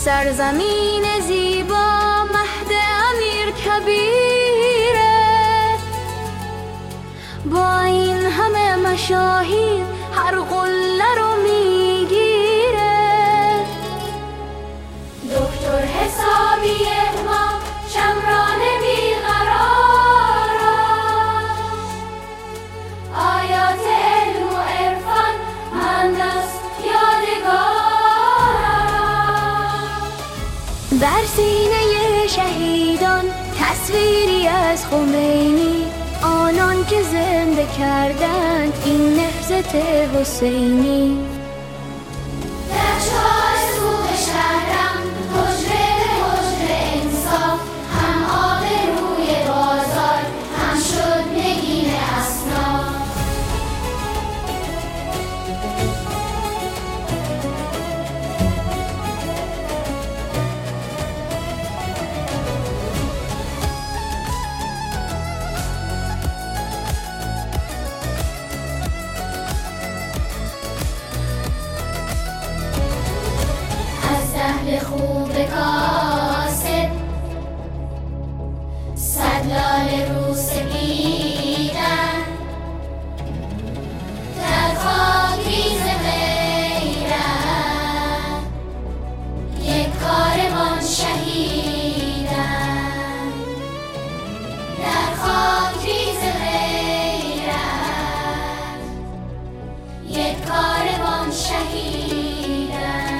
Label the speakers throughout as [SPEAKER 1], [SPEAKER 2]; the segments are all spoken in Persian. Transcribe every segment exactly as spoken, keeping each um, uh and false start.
[SPEAKER 1] سرزمین زیبا مهد امیر کبیره، با این همه مشاهیر هر قله رو میگیره. دکتر حسابی ما شمران بیقرار، آیات علم و عرفان مهندس یادگار. در سینه شهیدان تصویری از خمینی، آنان که زنده کردند این نهضت حسینی. در چهار سوی شهرم حجره به حجره انصاف، هم آب روی بازار هم شد نگین اصناف. اهل خوب کاسب صد لاله رو سپیدن، در خاکریز غیرت یک کاروان شهیدن، در خاکریز غیرت یک کاروان شهیدن.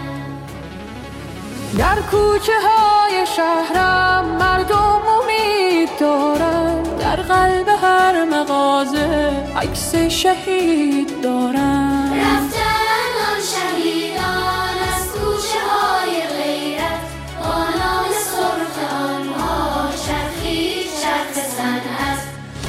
[SPEAKER 2] در کوچه های شهرم مردم امید دارند، در قلب هر مغازه عکس شهید دارند.
[SPEAKER 1] رفتن آن شهیدان از کوچه های غیرت، با نام سرخ آنها چرخید چرخ صنعت.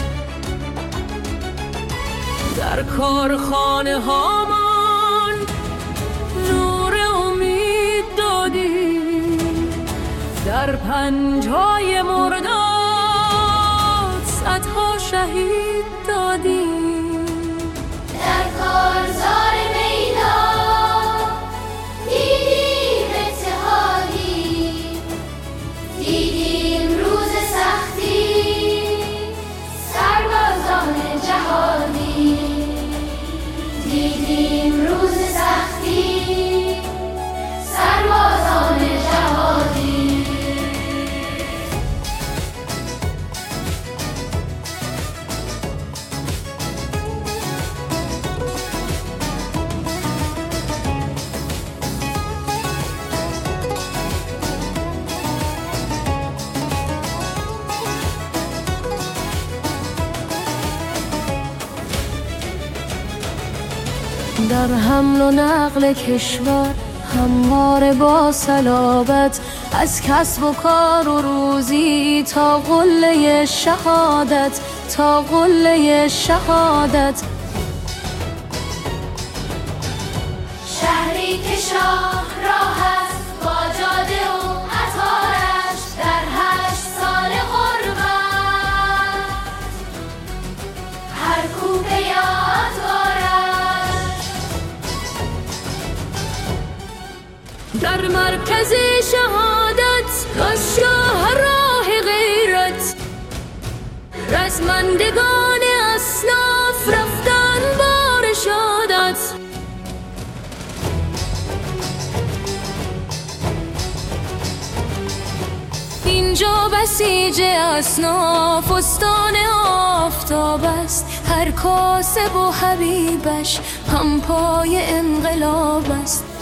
[SPEAKER 2] در کارخانه هامان نور امید دادی، در پنجای مرداد صدها شهید دادی.
[SPEAKER 1] در کارزار میدان دیدیم اتحادی، دیدیم روز سختی سربازان جهادی، دیدیم روز سختی سربازان جهادی.
[SPEAKER 2] در حمل و نقل کشور همواره با صلابت، از کسب و کار و روزی تا قله شهادت، تا قله شهادت.
[SPEAKER 1] شهری که شاه راه است با جاده و قطارش، در هشت سال غربت هر کوپه یادگارش.
[SPEAKER 2] در مرکز شهادت دانشگاه راه غیرت، رزمندگان اصناف رفتن بار شهادت. اینجا بسیج اصناف استان آفتاب است، هر کاسب و حبیبش هم پای انقلاب است.